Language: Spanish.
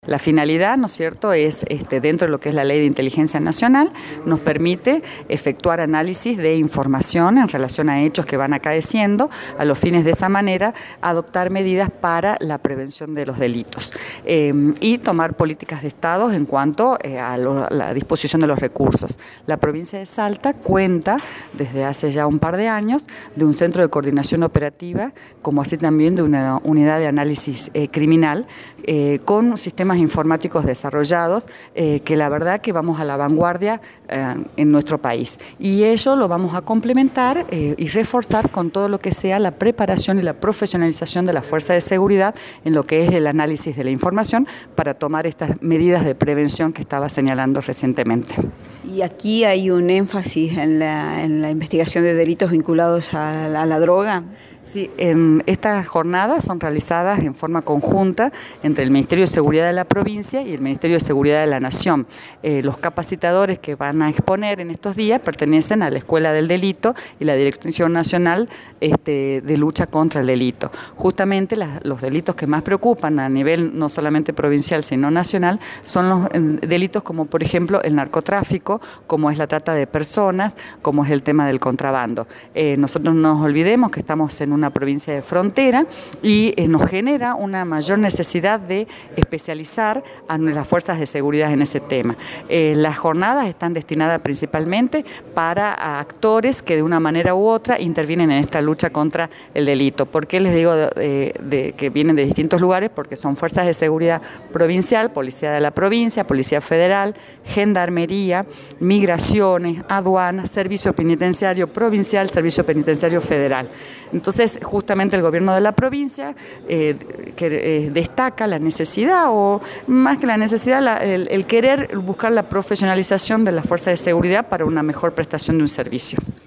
La finalidad, ¿no es cierto?, es dentro de lo que es la Ley de Inteligencia Nacional, nos permite efectuar análisis de información en relación a hechos que van acaeciendo, a los fines de esa manera adoptar medidas para la prevención de los delitos y tomar políticas de Estado en cuanto a la disposición de los recursos. La provincia de Salta cuenta desde hace ya un par de años de un centro de coordinación operativa, como así también de una unidad de análisis criminal con sistemas informáticos desarrollados que la verdad que vamos a la vanguardia en nuestro país, y ello lo vamos a complementar y reforzar con todo lo que sea la preparación y la profesionalización de la fuerza de seguridad en lo que es el análisis de la información para tomar estas medidas de prevención que estaba señalando recientemente. Y aquí hay un énfasis en la investigación de delitos vinculados a la droga. Sí, estas jornadas son realizadas en forma conjunta entre el Ministerio de Seguridad de la provincia y el Ministerio de Seguridad de la Nación. Los capacitadores que van a exponer en estos días pertenecen a la Escuela del Delito y la Dirección Nacional de Lucha contra el Delito. Justamente los delitos que más preocupan a nivel no solamente provincial sino nacional son los delitos como por ejemplo el narcotráfico, como es la trata de personas, como es el tema del contrabando. Nosotros no nos olvidemos que estamos en una provincia de frontera y nos genera una mayor necesidad de especializar a las fuerzas de seguridad en ese tema. Las jornadas están destinadas principalmente para actores que de una manera u otra intervienen en esta lucha contra el delito. ¿Por qué les digo que vienen de distintos lugares? Porque son fuerzas de seguridad provincial, Policía de la Provincia, Policía Federal, Gendarmería, Migraciones, Aduanas, Servicio Penitenciario Provincial, Servicio Penitenciario Federal. Entonces, justamente el gobierno de la provincia destaca la necesidad, o más que la necesidad, el querer buscar la profesionalización de las fuerzas de seguridad para una mejor prestación de un servicio.